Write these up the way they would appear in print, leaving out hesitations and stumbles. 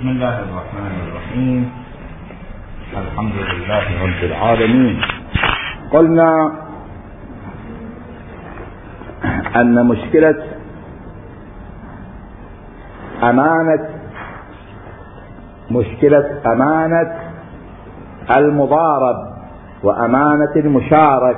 بسم الله الرحمن الرحيم. الحمد لله رب العالمين. قلنا أن مشكلة أمانة المضارب وأمانة المشارك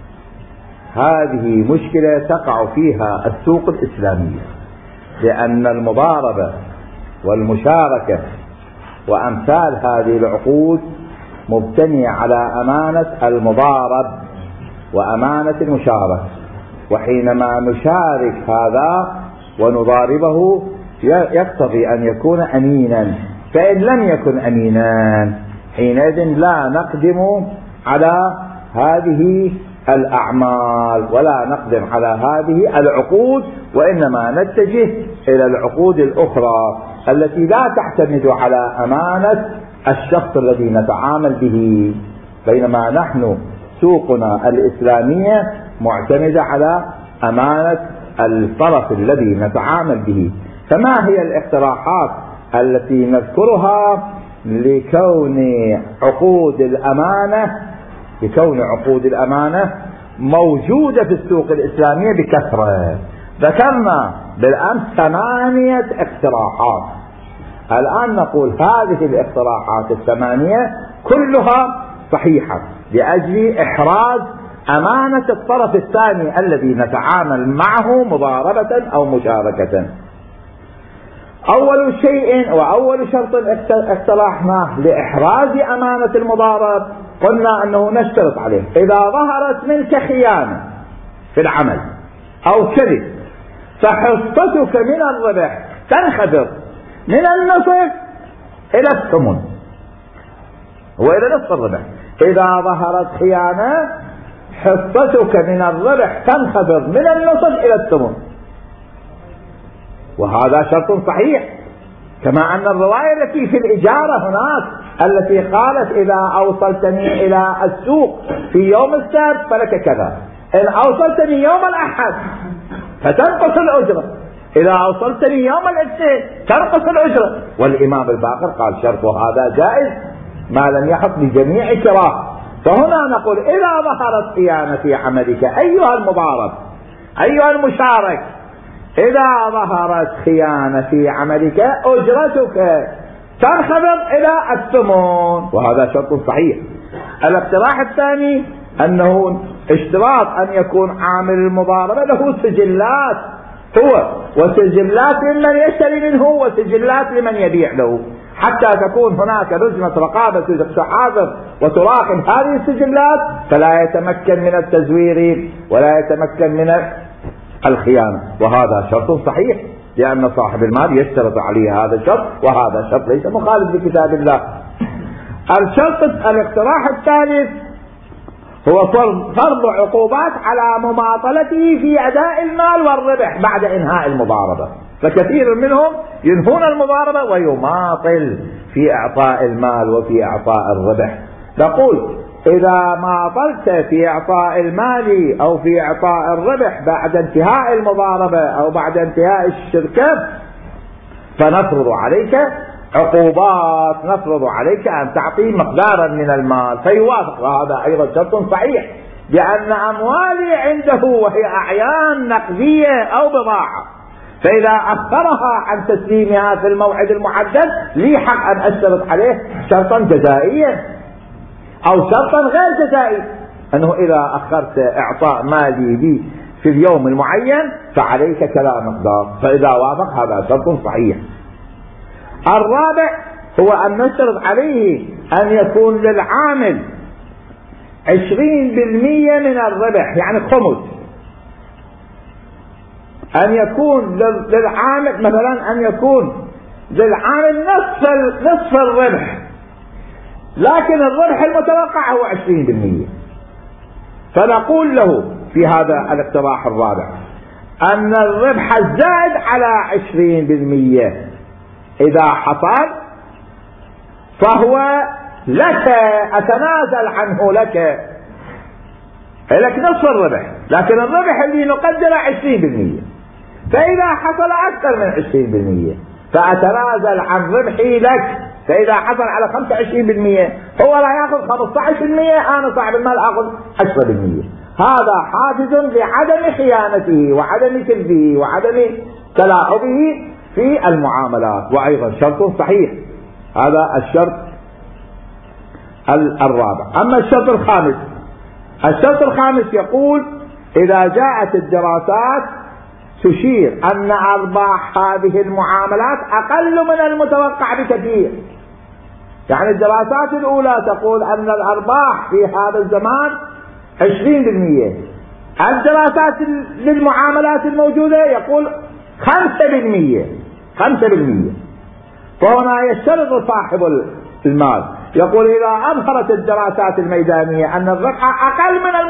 هذه مشكلة تقع فيها السوق الإسلامية، لأن المضاربة والمشاركة وأمثال هذه العقود مبتنية على أمانة المضارب وأمانة المشارك، وحينما نشارك هذا ونضاربه يقتضي أن يكون أمينا، فإن لم يكن أمينا حينئذ لا نقدم على هذه الأعمال ولا نقدم على هذه العقود، وإنما نتجه إلى العقود الأخرى التي لا تعتمد على أمانة الشخص الذي نتعامل به، بينما نحن سوقنا الإسلامية معتمدة على أمانة الطرف الذي نتعامل به. فما هي الاقتراحات التي نذكرها لكون عقود الأمانة موجودة في السوق الإسلامية بكثرة؟ ذكرنا بالأمس 8 اقتراحات. الآن نقول هذه الاقتراحات 8 كلها صحيحة لأجل إحراز أمانة الطرف الثاني الذي نتعامل معه مضاربة أو مشاركة. أول شيء وأول شرط اقترحناه لإحراز أمانة المضارب قلنا أنه نشترط عليه إذا ظهرت منك خيانة في العمل أو كذب فحصتك من الربح تنخفض من النصف إلى الثمن، وإلى نصف الربح. إذا ظهرت خيانة حصتك من الربح تنخفض من النصف إلى الثمن، وهذا شرط صحيح. كما أن الرواية التي في الإجارة هناك التي قالت إذا أوصلتني إلى السوق في يوم السبت فلك كذا، إن أوصلتني يوم الأحد فتنقص الأجرة، إذا أوصلتني يوم الاثنين تنقص الأجرة. والإمام الباقر قال شرط هذا جائز ما لم يحط لجميع كراه. فهنا نقول إذا ظهرت خيانة في عملك أيها المضارب أيها المشارك، إذا ظهرت خيانة في عملك أجرتك تنخفض إلى الثمن، وهذا شرط صحيح. الاقتراح الثاني أنه اشتراط أن يكون عامل المضاربة له سجلات هو وسجلات لمن يشتري منه وسجلات لمن يبيع له، حتى تكون هناك لجنة رقابة تحاضر وتراقب هذه السجلات فلا يتمكن من التزوير ولا يتمكن من الخيانة، وهذا شرط صحيح لأن صاحب المال يشترط عليه هذا الشرط، وهذا شرط ليس مخالف لكتاب الله. الاقتراح الثالث هو فرض عقوبات على مماطلته في أداء المال والربح بعد إنهاء المضاربة، فكثير منهم ينهون المضاربة ويماطل في إعطاء المال وفي إعطاء الربح. نقول إذا ماطلت في إعطاء المال أو في إعطاء الربح بعد انتهاء المضاربة أو بعد انتهاء الشركة فنفرض عليك عقوبات، نفرض عليك أن تعطي مقدارا من المال فيوافق، وهذا أيضا شرط صحيح لأن أموالي عنده وهي أعيان نقدية أو بضاعة، فإذا أخرها عن تسليمها في الموعد المحدد لي حق أن أشترط عليه شرطا جزائيا أو شرطا غير جزائي، أنه إذا أخرت إعطاء مالي لي في اليوم المعين فعليك كذا مقدار، فإذا وافق هذا شرط صحيح. الرابع هو أن نشترط عليه أن يكون للعامل 20% من الربح، يعني خمس، أن يكون للعامل مثلا أن يكون للعامل نصف الربح، لكن الربح المتوقع هو 20%. فنقول له في هذا الاقتراح الرابع أن الربح الزائد على 20% إذا حصل فهو لك، أتنازل عنه لك نصف الربح، لكن الربح اللي نقدره 20%. فإذا حصل أكثر من 20% فأتنازل عن ربحي لك. فإذا حصل على 25% هو لا يأخذ 15%، أنا صاحب المال أخذ 10%. هذا حافز لعدم خيانته وعدم كذبه وعدم تلاعبه في المعاملات، وأيضا شرط صحيح. هذا الشرط الرابع. أما الشرط الخامس، الشرط الخامس يقول إذا جاءت الدراسات تشير أن أرباح هذه المعاملات أقل من المتوقع بكثير. يعني الدراسات الأولى تقول أن الأرباح في هذا الزمان 20%، الدراسات للمعاملات الموجودة يقول 5%. فهنا يشترط صاحب المال، يقول إذا أظهرت الدراسات الميدانية أن الربح أقل من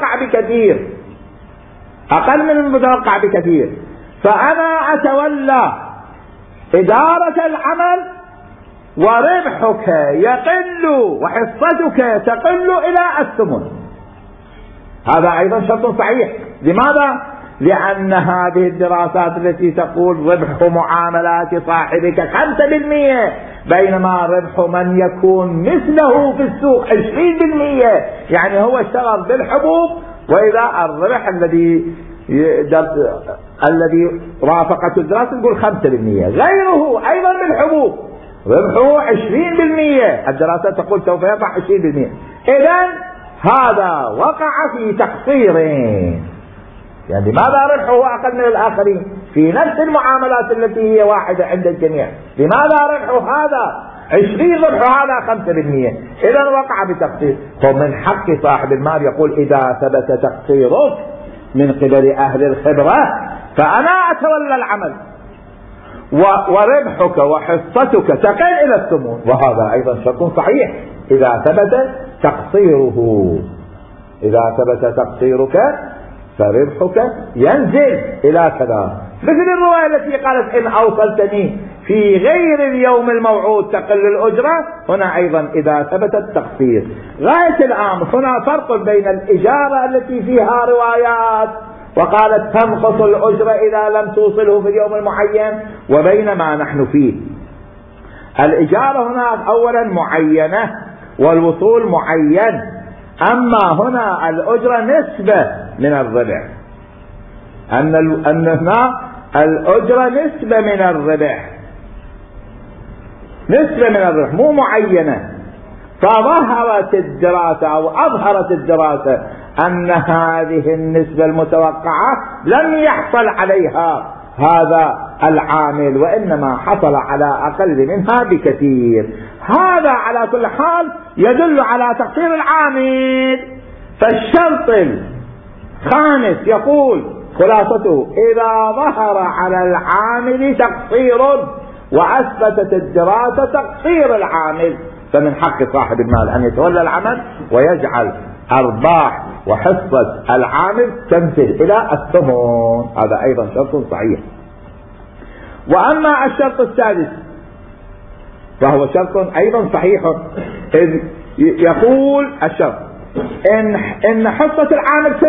المتوقع بكثير، فأنا أتولى إدارة العمل وربحك يقل وحصتك تقل إلى الثمن. هذا أيضا شرط صحيح. لماذا؟ لأن هذه الدراسات التي تقول ربح معاملات صاحبك 5%، بينما ربح من يكون مثله في السوق 20%. يعني هو اشتغل بالحبوب، وإذا الربح الذي رافقته الدراسة يقول 5%. غيره أيضا بالحبوب ربحه 20%، الدراسة تقول سوف يربح 20%. إذن هذا وقع في تقصيرين. يعني لماذا ربحه أقل من الآخرين في نفس المعاملات التي هي واحدة عند الجميع؟ لماذا ربحه هذا 20 ربحه هذا 5%؟ إذن وقع بتقصير. فمن حق صاحب المال يقول إذا ثبت تقصيرك من قبل أهل الخبرة فأنا أتولى العمل وربحك وحصتك تقل إلى الثمن. وهذا أيضا شرط صحيح إذا ثبت تقصيره. إذا ثبت تقصيرك فربحك ينزل إلى كذا، مثل الرواية التي قالت إن أوصلتني في غير اليوم الموعود تقل الأجرة. هنا أيضا إذا ثبت التقصير. غاية الأمر هنا فرق بين الإجارة التي فيها روايات وقالت تنقص الأجرة إذا لم توصله في اليوم المعين، وبين ما نحن فيه. الإجارة هناك أولا معينة والوصول معين، أما هنا الأجرة نسبة من الربح. أن هنا الأجرة نسبة من الربح، نسبة من الربح مو معينة. فظهرت الدراسة أو أظهرت الدراسة أن هذه النسبة المتوقعة لم يحصل عليها هذا العامل، وإنما حصل على أقل منها بكثير. هذا على كل حال يدل على تقصير العامل. فالشرط الخامس يقول خلاصته إذا ظهر على العامل تقصير وأثبتت الدراسة تقصير العامل، فمن حق صاحب المال أن يتولى العمل ويجعل أرباح وحصة العامل تنزل إلى الثمن. هذا أيضا شرط صحيح. وأما الشرط السادس فهو شرط أيضا صحيح، إذ يقول الشرط إن حصة العامل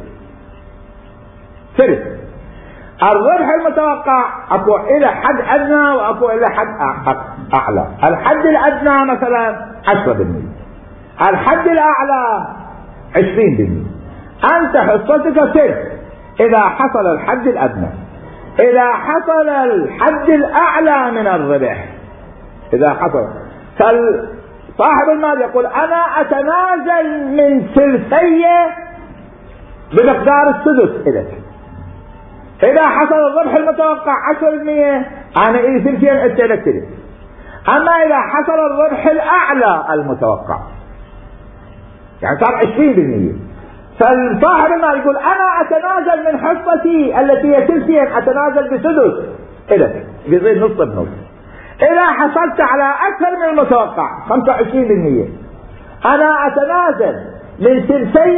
ثلث الربح المتوقع. أكو إلى حد أدنى وأكو إلى حد أعلى. الحد الأدنى مثلا 10%، الحد الأعلى 20%. أنت حصتك ثلث إذا حصل الحد الأدنى. إذا حصل الحد الأعلى من الربح، إذا حصل، صاحب المال يقول أنا أتنازل من ثلثي بمقدار السدس إليك. إذا حصل الربح المتوقع 10%، أنا إلي ثلثين أنت لك ثلث. أما إذا حصل الربح الأعلى المتوقع يعني صار 20%، فصاحب المال يقول أنا أتنازل من حصتي التي هي ثلثين، أتنازل بسدس إليك، بيصير نص بنص. إذا حصلت على أكثر من المتوقع 25%، أنا أتنازل من ثلثي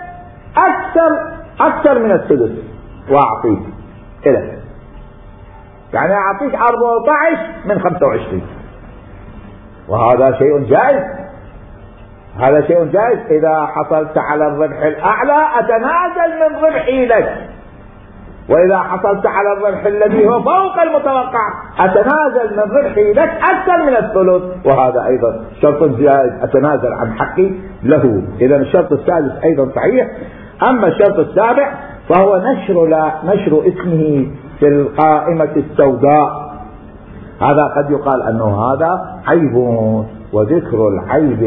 أكثر من السدس وأعطيك إليك، يعني أعطيك 14 من 25. وهذا شيء جائز، هذا شيء جائز. إذا حصلت على الربح الأعلى أتنازل من ربحي لك، وإذا حصلت على الربح الذي هو فوق المتوقع أتنازل من ربحي لك أكثر من الثلث، وهذا أيضا شرط زائد أتنازل عن حقي له. إذا الشرط السادس أيضا صحيح. أما الشرط السابع فهو نشر اسمه في القائمة السوداء. هذا قد يقال أنه هذا عيب، وذكر العيب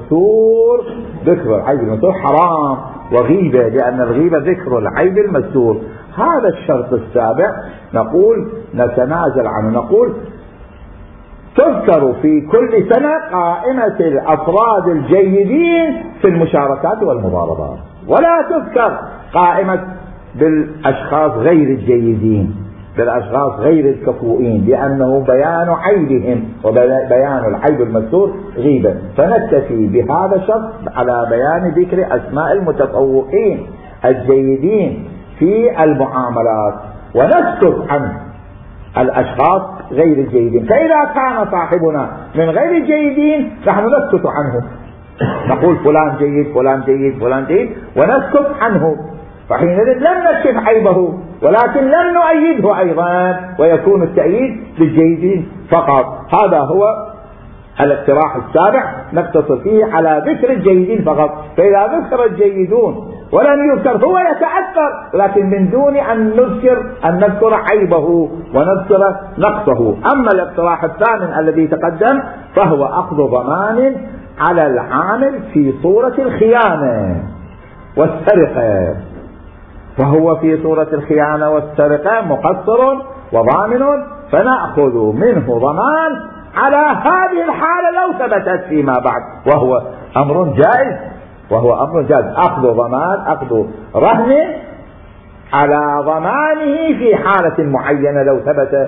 المستور حرام وغيبة، لأن الغيبة ذكر العيب المستور. هذا الشرط السابع نقول نتنازل عنه، نقول تذكر في كل سنة قائمة الأفراد الجيدين في المشاركات والمضاربات، ولا تذكر قائمة بالأشخاص غير الجيدين، بالأشخاص غير الكفؤين، لأنه بيان عيبهم، وبيان العيب المستور غيبة. فنكتفي بهذا الشرط على بيان ذكر أسماء المتفوقين الجيدين في المعاملات، ونسكت عن الأشخاص غير الجيدين. فإذا كان صاحبنا من غير الجيدين نحن نسكت عنه، نقول فلان جيد فلان جيد فلان جيد ونسكت عنه، فحينئذ لم نكشف عيبه ولكن لم نؤيده أيضا، ويكون التأييد للجيدين فقط. هذا هو الاقتراح السابع، نقتصر فيه على ذكر الجيدين فقط. فإذا ذكر الجيدون ولم يذكر هو يتأثر، لكن من دون أن نذكر عيبه ونذكر نقصه. أما الاقتراح الثامن الذي تقدم فهو أخذ ضمان على العامل في صورة الخيانة والسرقة، فهو في صورة الخيانة والسرقة مقصر وضامن، فنأخذ منه ضمان على هذه الحالة لو ثبتت فيما بعد، وهو أمر جائز، أخذ ضمان، أخذ رهن على ضمانه في حالة معينة لو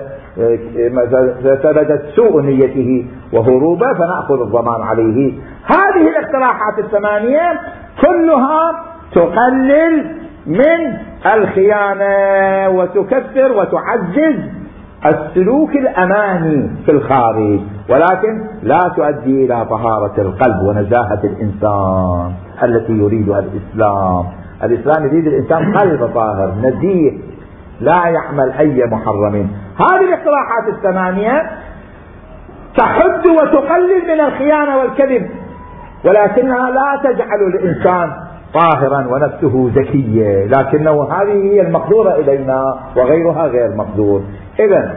ثبتت سوء نيته وهروبه فنأخذ الضمان عليه. هذه الاقتراحات الثمانية كلها تقلل من الخيانة وتكثر وتعزز السلوك الأماني في الخارج، ولكن لا تؤدي إلى طهارة القلب ونزاهة الإنسان التي يريدها الإسلام. الإسلام يريد الإنسان قلب طاهر نزيه لا يعمل أي محرم. هذه الاقتراحات الثمانية تحد وتقلل من الخيانة والكذب، ولكنها لا تجعل الإنسان طاهرا ونفسه زكية، لكنه هذه هي المقدورة إلينا وغيرها غير مقدور. إذن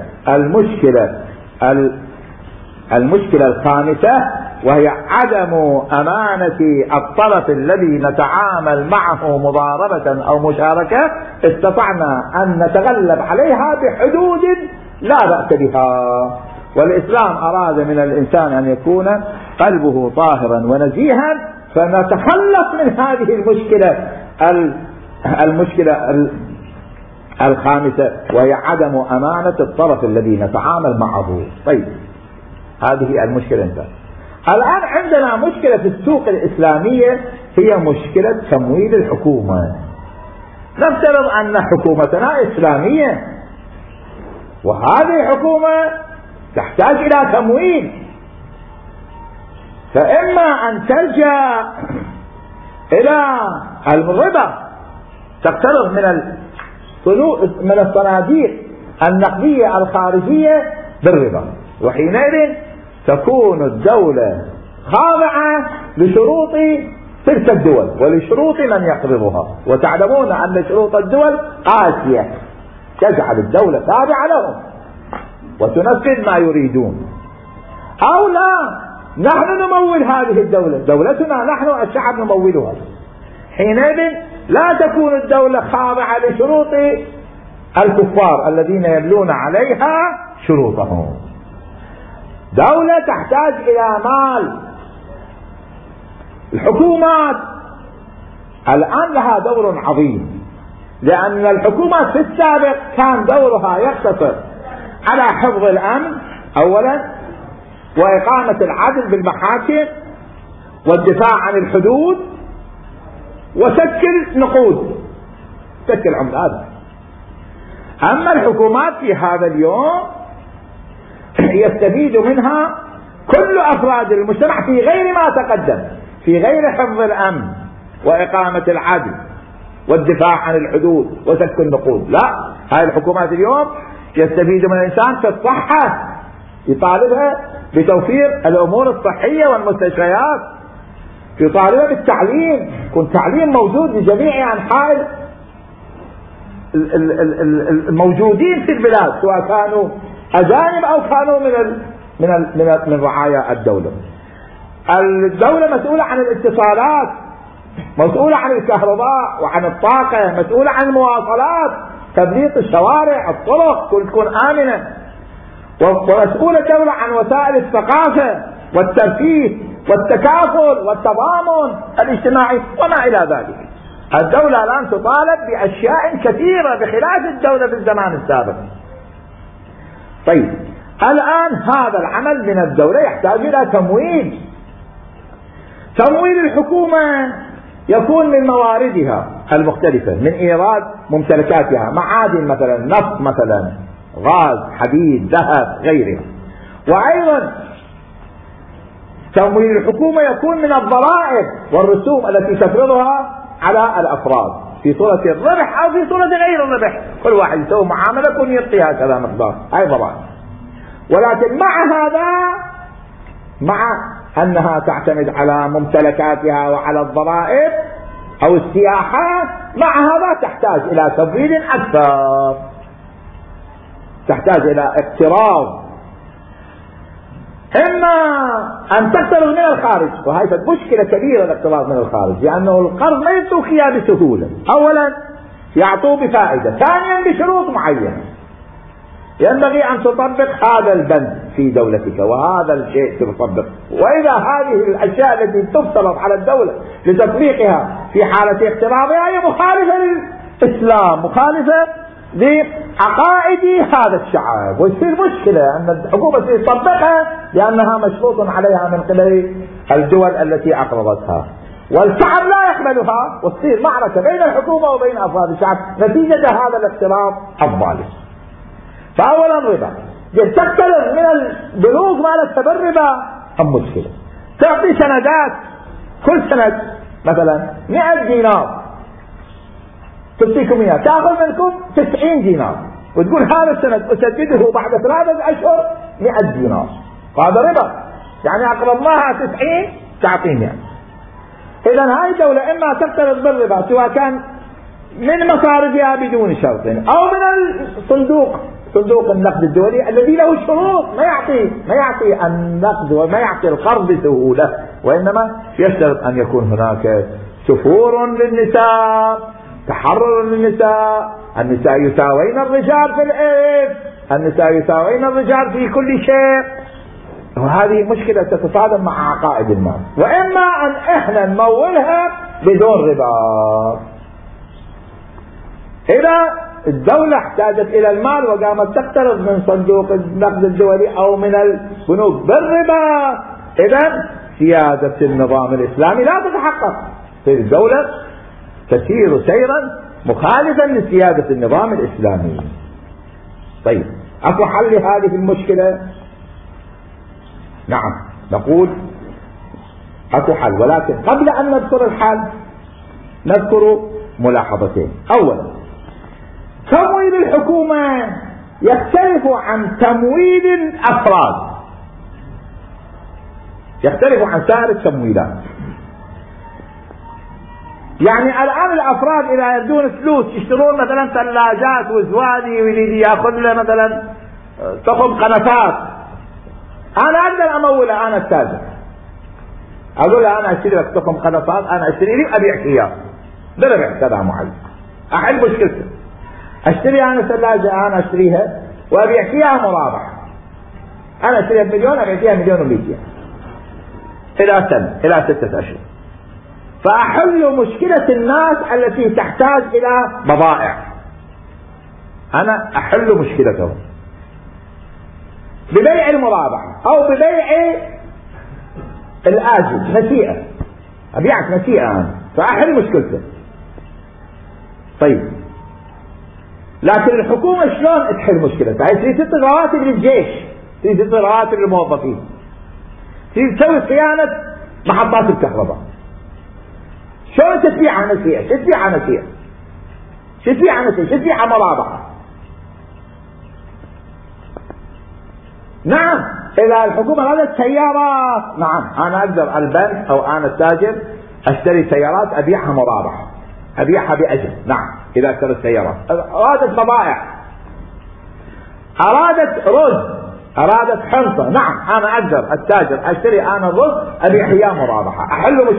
المشكلة الخامسة وهي عدم أمانة الطرف الذي نتعامل معه مضاربة أو مشاركة، استطعنا أن نتغلب عليها بحدود لا بأس بها. والإسلام أراد من الإنسان أن يكون قلبه طاهرا ونزيها، فنتخلص من هذه المشكلة الخامسة وهي عدم أمانة الطرف الذي نتعامل معه. طيب هذه المشكلة انتهت. الآن عندنا مشكلة في السوق الإسلامية هي مشكلة تمويل الحكومة. نفترض أن حكومتنا إسلامية، وهذه الحكومة تحتاج إلى تمويل، فإما أن تلجأ إلى الربا، تقترض من الصناديق النقدية الخارجية بالربا، وحينئذ تكون الدولة خاضعة لشروط تلك الدول ولشروط من يقرضها، وتعلمون أن شروط الدول قاسية تجعل الدولة تابعة لهم وتنفذ ما يريدون. أو لا، نحن نمول هذه الدولة، دولتنا نحن الشعب نمولها، حينئذ لا تكون الدولة خاضعة لشروط الكفار الذين يبلون عليها شروطهم. دولة تحتاج إلى مال. الحكومات الآن لها دور عظيم، لأن الحكومات في السابق كان دورها يقتصر على حفظ الأمن أولا، وإقامة العدل بالمحاكم، والدفاع عن الحدود، وسكر نقود، سكر عملات. أما الحكومات في هذا اليوم يستفيد منها كل أفراد المجتمع في غير ما تقدم، في غير حفظ الأمن وإقامة العدل والدفاع عن الحدود وسك النقود، لا، هاي الحكومات اليوم يستفيد من الإنسان في الصحة، يطالبها بتوفير الأمور الصحية والمستشفيات، يطالبها بالتعليم، يكون تعليم موجود لجميع أنحاء الموجودين في البلاد، سواء كانوا أجانب أو كانوا من رعايا الدولة. الدولة مسؤولة عن الاتصالات، مسؤولة عن الكهرباء وعن الطاقة، مسؤولة عن المواصلات، تبليط الشوارع، الطرق تكون آمنة، ومسؤولة الدولة عن وسائل الثقافة والترفيه والتكافل والتضامن الاجتماعي وما إلى ذلك. الدولة الآن تطالب بأشياء كثيرة بخلاف الدولة في الزمان السابق. طيب الآن هذا العمل من الدولة يحتاج إلى تمويل. تمويل الحكومة يكون من مواردها المختلفة، من إيراد ممتلكاتها، معادن مثلا، نفط مثلا، غاز، حديد، ذهب، غيرها. وأيضا تمويل الحكومة يكون من الضرائب والرسوم التي تفرضها على الأفراد في صورة الربح أو في صورة غير الربح، كل واحد يسوي معاملة يكون يعطي هكذا مقدار، هاي ضرائب. ولكن مع هذا، مع أنها تعتمد على ممتلكاتها وعلى الضرائب أو السياحات، مع هذا تحتاج إلى تمويل أكثر، تحتاج إلى اقتراض، إما أن تقترض من الخارج، وهي مشكلة كبيرة الاقتراض من الخارج، لأنه القرض ما يعطوك إياه بسهولة. أولا يعطوه بفائدة، ثانيا بشروط معينة، ينبغي أن تطبق هذا البند في دولتك وهذا الشيء تطبق. وإذا هذه الأشياء التي تفترض على الدولة لتطبيقها في حالة اقتراضها هي مخالفة للإسلام، مخالفة لعقائد هذا الشعب، ويصير مشكلة أن الحكومة تطبقها لأنها مشروط عليها من قبل الدول التي أقرضتها، والشعب لا يقبلها، وتصير معركة بين الحكومة وبين أفراد الشعب نتيجة هذا الاقتراض الظالم. فأولا ربا، تقترض من البنوك مالتها بالربا هم مشكلة. تعطي سندات، كل سند مثلا 100 دينار تعطيكم إياه، تأخذ منكم 90 دينار وتقول هذا السند أسدده بعد 3 أشهر 100 دينار، هذا ربا، يعني أقرضناها 90 تعطيني يعني. إذا هاي الدولة إما تقترض بالربا سواء كان من مصارفها بدون شرط أو من صندوق النقد الدولي الذي له شروط، ما يعطي النقد وما يعطي القرض بسهولة، وإنما يشترط أن يكون هناك سفور للنساء، تحرر للنساء، النساء يساوين الرجال في الإرث، النساء يساوين الرجال في كل شيء. وهذه مشكلة تتصادم مع عقائد الناس. وإما أن إحنا نمولها بدون ربا. إذا الدولة احتاجت إلى المال وقامت تقترض من صندوق النقد الدولي أو من البنوك بالربا، إذا سيادة النظام الإسلامي لا تتحقق، في الدولة تسير سيرا مخالفا لسيادة النظام الإسلامي. طيب أكو حل لهذه المشكلة؟ نعم نقول أكو حل، ولكن قبل أن نذكر الحل نذكر ملاحظتين. أولا، تمويل الحكومة يختلف عن تمويل الأفراد، يختلف عن سائر التمويلات. يعني الآن الأفراد إذا يردون فلوس يشترون مثلا ثلاجات وزوادي ويريد يأخذ له مثلا تخم قنفات، أنا أقدر أموله، أنا التاجر أقول له أنا أشتري لك تخم قنفات، أنا أشتري لي أبيعك إياه بربح كذا معين، أحل مشكلته. أشتري أنا ثلاجة، أنا أشتريها وأبيعك إياها مرابح، أنا أشتريها بمليون أبيعك إياها 1,200,000 إلى سنة، إلى 6 أشهر. فأحل مشكلة الناس التي تحتاج إلى بضائع، أنا أحل مشكلتهم ببيع المرابحة أو ببيع الآجل نسيئة، أبيعك نسيئة أنا، فأحل مشكلته. طيب لكن الحكومة شلون تحل مشكلتها؟ هي تريد تعطي رواتب للجيش، تريد تعطي رواتب للموظفين، تريد تسوي صيانة محطات الكهرباء، شلون تبيعها نسيئة؟ تبيعها نسيئة، تبيعها نسيئة، تبيعها مرابحة، نعم، إذا الحكومة أرادت سيارات، نعم أنا أقدر البنك أو أنا التاجر أشتري سيارات أبيعها مرابحة، أبيعها بأجر. نعم إذا اشتريت سيارات. أرادت بضائع، أرادت رز، أرادت حنطة، نعم أنا أقدر التاجر أشتري أنا الرز أبيع إياه مرابحة، أحل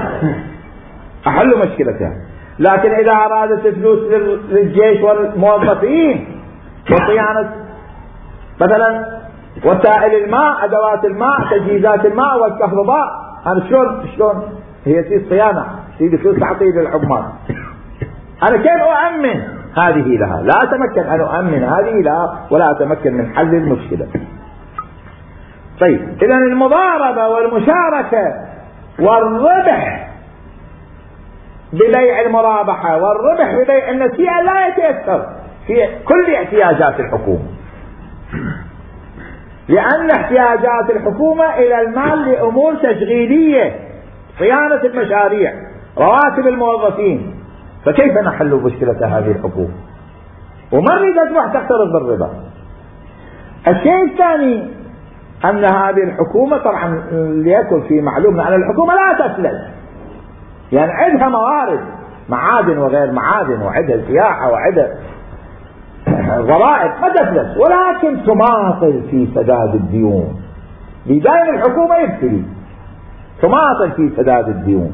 مشكلتها. لكن إذا أرادت فلوس للجيش والموظفين وصيانة مثلا وسائل الماء، أدوات الماء، تجهيزات الماء والكهرباء، أنا شلون هي تصير صيانة، تصير فلوس تعطيه للعمال، أنا كيف أؤمن هذه لها؟ لا أتمكن أن أؤمن هذه لها ولا أتمكن من حل المشكلة. طيب إذا المضاربة والمشاركة والربح ببيع المرابحة والربح ببيع النسيئة لا يتأثر في كل احتياجات الحكومة، لأن احتياجات الحكومة إلى المال لأمور تشغيلية، صيانة المشاريع، رواتب الموظفين، فكيف نحل مشكلة هذه الحكومة؟ وما نريد تروح تقترض بالربا. الشيء الثاني أن هذه الحكومة طبعا ليكن في معلومنا أن الحكومة لا تفلس، يعني عندها موارد، معادن وغير معادن، وعندها سياحة وعندها ضرائب، ما تفلس، ولكن تماطل في سداد الديون. بداية الحكومة يبتلي تماطل في سداد الديون.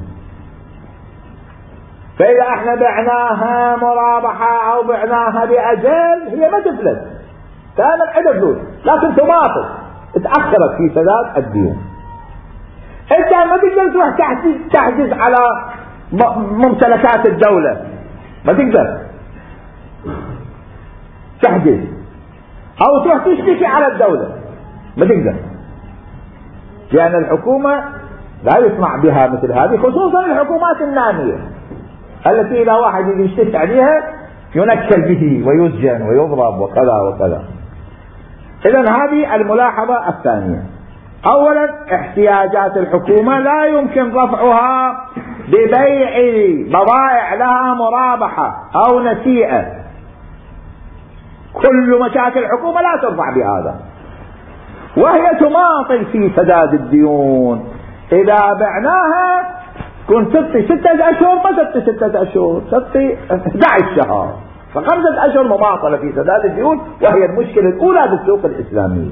فإذا احنا بعناها مرابحة أو بعناها بأجل هي ما تفلس، كانت عندها فلوس لكن تماطل، تأخرت في سداد الديون. انت ما تقدر تروح تحجز على ممتلكات الدولة، ما تقدر تحجز، او تروح تشتكي على الدولة، ما تقدر، لأن الحكومة لا يسمع بها مثل هذه، خصوصا الحكومات النامية التي إذا واحد يشتكي عليها ينكل به ويسجن ويضرب وكذا وكذا. إذن هذه الملاحظة الثانية. أولا احتياجات الحكومة لا يمكن رفعها ببيع بضائع لها مرابحة أو نسيئة، كل مشاكل الحكومة لا ترفع بهذا، وهي تماطل في سداد الديون. إذا بعناها كنت تعطي 6 أشهر، ما تعطي 6 أشهر، تعطي 11 شهر، ف5 أشهر مماطلة في سداد الديون، وهي المشكلة الأولى بالسوق الإسلامية.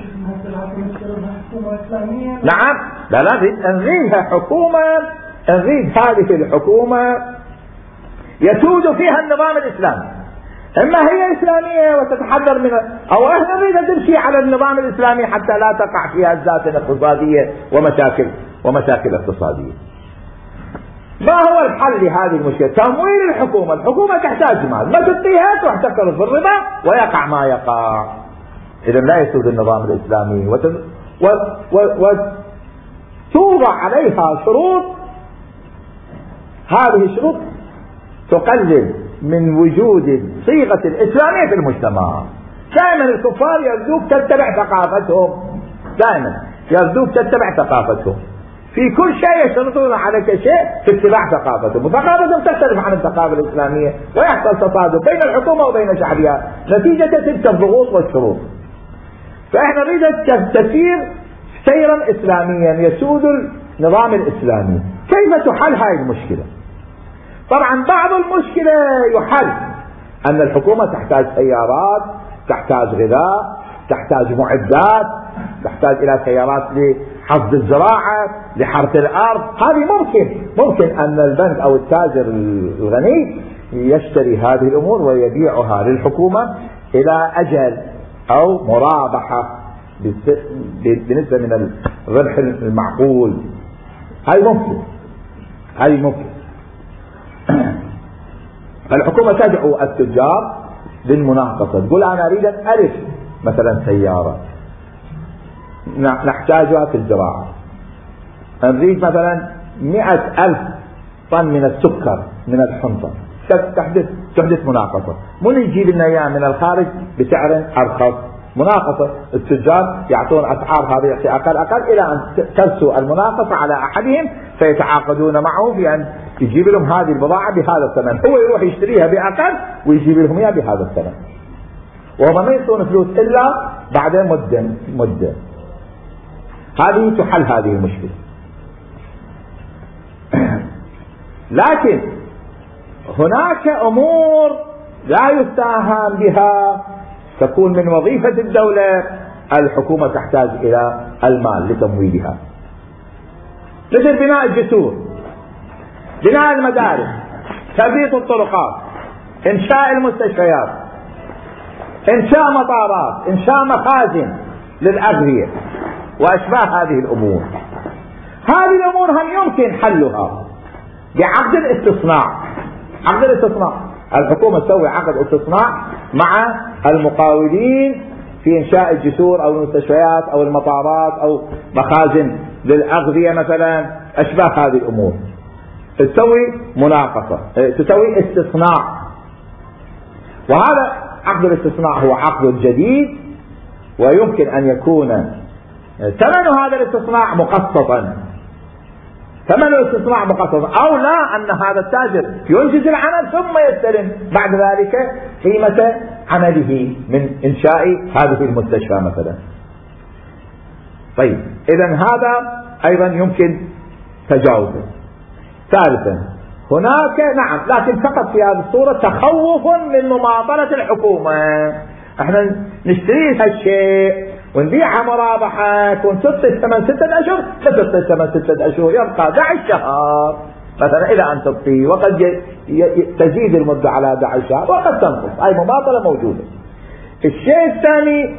نعم، لا نريدها حكومة، نريد هذه الحكومة يسود فيها النظام الإسلامي، إما هي إسلامية وتتحذر من، أو احنا نريد تمشي على النظام الإسلامي حتى لا تقع فيها هزات اقتصادية ومشاكل اقتصادية. ما هو الحل لهذه المشكلة؟ تمويل الحكومة. الحكومة تحتاج مال، ما تعطيها تروح تقترض بالربا ويقع ما يقع. إذا لا يسود النظام الإسلامي وتوضع عليها شروط، هذه الشروط تقلل من وجود صيغة الإسلامية في المجتمع. دائما الكفار يرجوك تتبع ثقافتهم، دائما يرجوك تتبع ثقافتهم في كل شيء، يشترطون عليك شيء في اتباع ثقافتهم، وثقافتهم تختلف عن الثقافة الإسلامية، ويحصل تصادم بين الحكومة وبين شعبها نتيجة تلك الضغوط والشروط. فإحنا نريد تسير سيرا إسلاميا يسود النظام الإسلامي. كيف تحل هذه المشكلة؟ طبعا بعض المشكلة يحل أن الحكومة تحتاج سيارات، تحتاج غذاء، تحتاج معدات، تحتاج إلى سيارات لحصد الزراعة، لحرث الأرض. هذه ممكن أن البنك أو التاجر الغني يشتري هذه الأمور ويبيعها للحكومة إلى أجل أو مرابحة بنسبة من الربح المعقول. هذه ممكن. الحكومة تدعو التجار للمناقصة، تقول أنا أريد ألف مثلا سيارة نحتاجها في الزراعة، نريد مثلا 100,000 طن من السكر من الحنطة، تحدث مناقصة، من يجيب لنا إياه من الخارج بسعر أرخص، مناقصة، التجار يعطون أسعار هذه يعطي أقل إلى أن ترسو المناقصة على أحدهم فيتعاقدون معه في أن يجيب لهم هذه البضاعة بهذا الثمن، هو يروح يشتريها بأقل ويجيب لهم إياه بهذا الثمن. وهم ما يعطون فلوس إلا بعد مدة. هذه تحل هذه المشكلة. لكن هناك أمور لا يستهان بها تكون من وظيفة الدولة، الحكومة تحتاج إلى المال لتمويلها، مثل بناء الجسور، بناء المدارس، تثبيت الطرقات، إنشاء المستشفيات، إنشاء مطارات، إنشاء مخازن للأغذية وأشباه هذه الأمور. هذه الأمور هم يمكن حلها بعقد الاستصناع. عقد الاستصناع، الحكومة تسوي عقد استصناع مع المقاولين في إنشاء الجسور أو المستشفيات أو المطارات أو مخازن للأغذية مثلا، أشباه هذه الأمور. تسوي مناقصة، تسوي استصناع، وهذا عقد الاستصناع هو عقد جديد، ويمكن أن يكون ثمن هذا الاستصناع مقسطا، ثمن الاستصناع مقسطا، أو لا أن هذا التاجر ينجز العمل ثم يستلم بعد ذلك قيمة عمله من إنشاء هذه المستشفى مثلا. طيب، إذن هذا أيضا يمكن تجاوزه. ثالثا، هناك نعم، لكن فقط في هذه الصورة تخوف من مماطلة الحكومة. احنا نشتري هالشيء ونبيعها مرابحة، تكون 6 أشهر، لا 6 أشهر، يبقى 11 شهر مثلا إلى أن تبقي، وقد تزيد المدة على 11 شهر وقد تنقص، أي مماطلة موجودة. الشيء الثاني،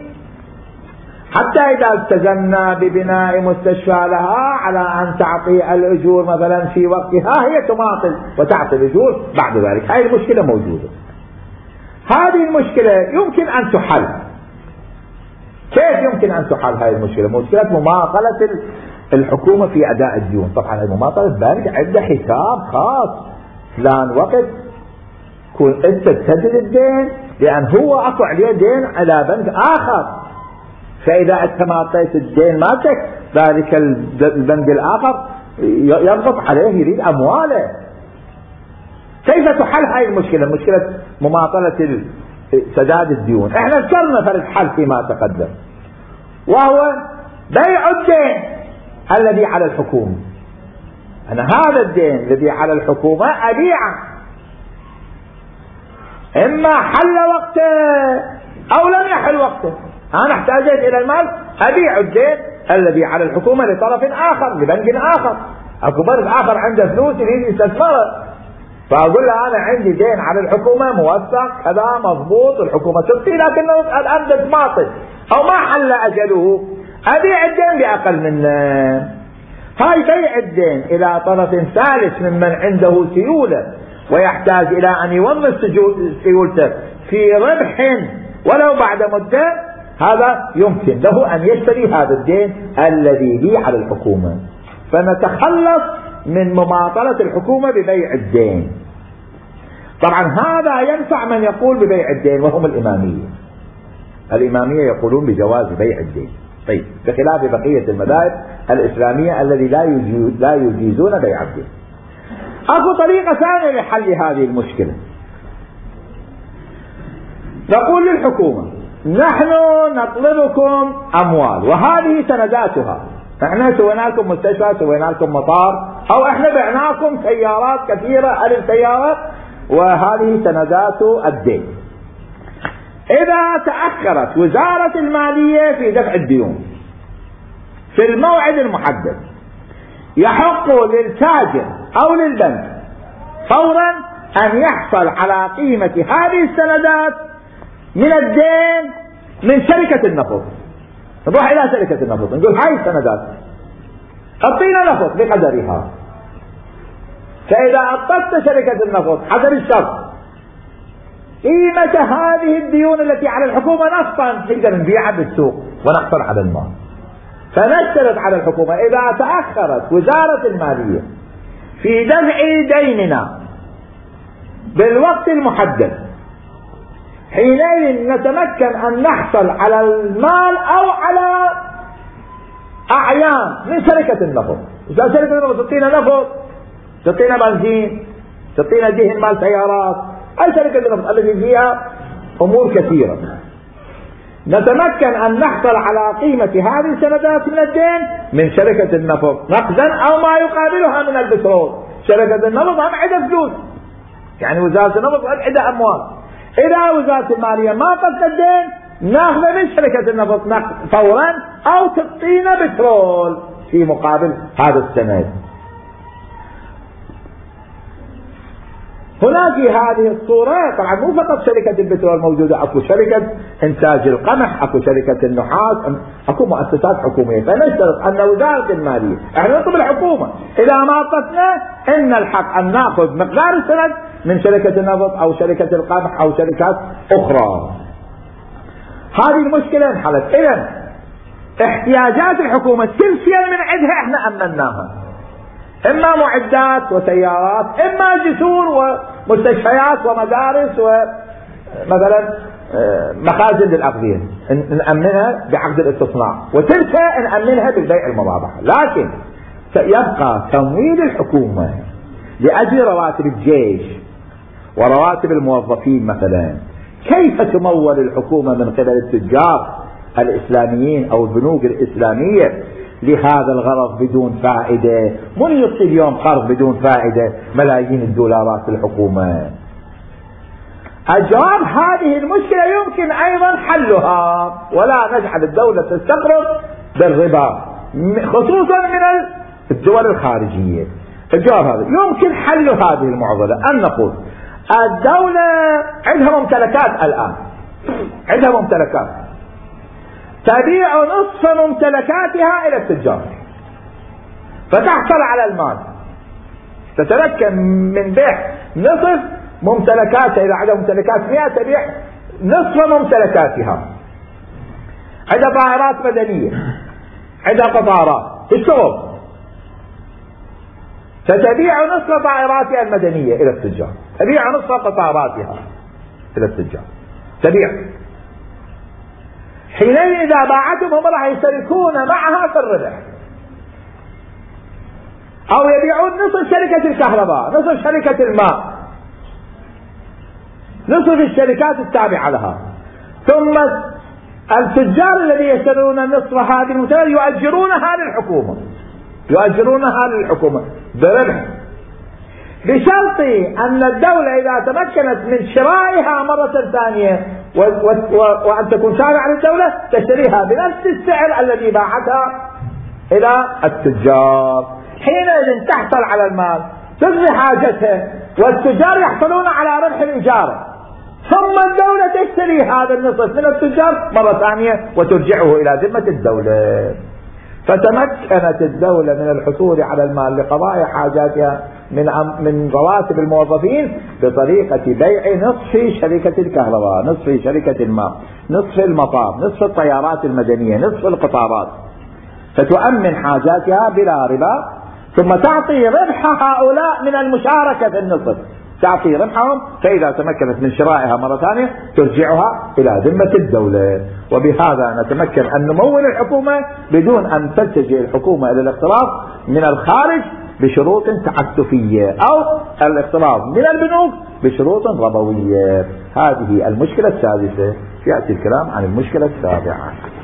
حتى إذا التزمنا ببناء مستشفى لها على أن تعطي الأجور مثلا في وقتها، هي تماطل وتعطي الأجور بعد ذلك. هذه المشكلة موجودة. هذه المشكلة يمكن أن تحل. كيف يمكن أن تحل هذه المشكلة؟ مشكلة مماطلة الحكومة في أداء الديون. طبعا المماطلة البنك عنده حساب خاص، فلان وقت كون أنت تسدد الدين، لأن هو أكو عليه دين على بنك آخر، فإذا أنت ما أعطيت الدين مالتك، ذلك البنك الآخر يضغط عليه، يريد أمواله. كيف تحل هذه المشكلة؟ مشكلة مماطلة سداد الديون. احنا ذكرنا فرد حل فيما تقدم، وهو بيع الدين الذي على الحكومة. أنا هذا الدين الذي على الحكومة أبيعه، إما حل وقته أو لم يحل وقته. أنا احتاجت إلى المال، أبيع الدين الذي على الحكومة لطرف آخر، لبنك آخر. أكو بنك آخر عنده فلوس يريد يستثمرها، فأقول له أنا عندي دين على الحكومة موثق كذا مضبوط، الحكومة تبقي، لكنه الآن تتماطل أو ما حل أجله، أبيع الدين بأقل منه. هاي بيع الدين إلى طرف ثالث ممن عنده سيولة ويحتاج إلى أن يوظف سيولته في ربح ولو بعد مدة، هذا يمكن له أن يشتري هذا الدين الذي لي على الحكومة، فنتخلص من مماطلة الحكومة ببيع الدين. طبعا هذا ينفع من يقول ببيع الدين، وهم الإمامية. الإمامية يقولون بجواز بيع الدين. طيب، بخلاف بقية المذاهب الإسلامية الذي لا يجيزون بيع الدين. أكو طريقة ثانية لحل هذه المشكلة. نقول للحكومة: نحن نطلبكم أموال، وهذه سنداتها. احنا سوينا لكم مستشفى، سوينا لكم مطار، او احنا بعناكم سيارات كثيرة، 1000 سيارة، وهذه سندات الدين. اذا تأخرت وزارة المالية في دفع الديون في الموعد المحدد، يحق للتاجر او للبنك فورا ان يحصل على قيمة هذه السندات من الدين من شركة النفط. نروح الى شركة النفط نقول: هاي السندات اعطينا نفط بقدرها. فاذا اعطت شركة النفط حسب الشرط قيمة هذه الديون التي على الحكومة نصا، نقدر نبيعها بالسوق ونحصل على المال. فنشترط على الحكومة اذا تأخرت وزارة المالية في دفع ديننا بالوقت المحدد، حينئذ نتمكن أن نحصل على المال أو على أعيان من شركة النفط. إذا شركة النفط تعطينا نفط، تعطينا بنزين، تعطينا دهن مال سيارات، أي شركة النفط التي فيها أمور كثيرة، نتمكن أن نحصل على قيمة هذه السندات من الدين من شركة النفط نقدا أو ما يقابلها من البترول. شركة النفط هم عندها فلوس، يعني وزارة النفط عندها أموال. إذا وزارة المالية ما قد الدين ناخذ من شركة النفط فورا أو تعطينا بترول في مقابل هذا السند. هنا في هذه الصورة طبعا مو فقط شركة البترول موجودة، اكو شركة انتاج القمح، اكو شركة النحاس، اكو مؤسسات حكومية. فنشترط ان وزارة المالية احنا نطلب الحكومة اذا ما اعطتنا ان الحق ان ناخذ مقدار السند من شركة النفط او شركة القمح او شركات اخرى. هذه المشكلة انحلت. اذا احتياجات الحكومة كل شيء من عندها احنا امناها، اما معدات وسيارات، اما جسور ومستشفيات ومدارس ومثلا مخازن للاغذية نأمنها بعقد الاستصناع، وتلك نأمنها بالبيع المرابح. لكن يبقى تمويل الحكومة لأجل رواتب الجيش ورواتب الموظفين مثلا. كيف تمول الحكومة من قبل التجار الإسلاميين أو البنوك الإسلامية لهذا الغرض بدون فائدة؟ من يعطي اليوم قرض بدون فائدة ملايين الدولارات الحكومة؟ أجاب هذه المشكلة يمكن أيضا حلها، ولا نجعل الدولة تستقرض بالربا خصوصا من الدول الخارجية. الجواب هذا يمكن حل هذه المعضلة أن نقول الدولة عندها ممتلكات، الآن عندها ممتلكات تبيع نصف ممتلكاتها إلى التجار فتحصل على المال، تتمكن من بيع نصف ممتلكاتها. إذا عندها ممتلكات 100 تبيع نصف ممتلكاتها. عندها طائرات مدنية، عندها قطارات الشغل، فتبيع نصف طائراتها المدنية إلى التجار، تبيع نصف قطاراتها إلى التجار، تبيع. حينئذ إذا باعتهم هم راح يشتركون معها في الربح، أو يبيعون نصف شركة الكهرباء، نصف شركة الماء، نصف الشركات التابعة لها. ثم التجار الذي يشترون نصف هذه المنتجات يؤجرونها للحكومة، يؤجرونها للحكومة بربح، بشرط أن الدولة إذا تمكنت من شرائها مرة ثانية وأن تكون تابعة للدولة تشتريها بنفس السعر الذي باعتها إلى التجار. حينئذ تحصل على المال، تقضي حاجتها، والتجار يحصلون على ربح الإجارة، ثم الدولة تشتري هذا النصف من التجار مرة ثانية وترجعه إلى ذمة الدولة. فتمكنت الدولة من الحصول على المال لقضاء حاجاتها من رواتب الموظفين بطريقة بيع نصف شركة الكهرباء، نصف شركة الماء، نصف المطار، نصف الطيارات المدنية، نصف القطارات، فتؤمن حاجاتها بلا ربا، ثم تعطي ربح هؤلاء من المشاركة في النصف، تعطي ربحهم، فإذا تمكنت من شرائها مرة ثانية ترجعها إلى ذمة الدولة. وبهذا نتمكن أن نمول الحكومة بدون أن تلتجئ الحكومة إلى الاقتراض من الخارج بشروط تعسفية أو الاقتراض من البنوك بشروط ربوية. هذه المشكلة السادسة. يأتي الكلام عن المشكلة السابعة.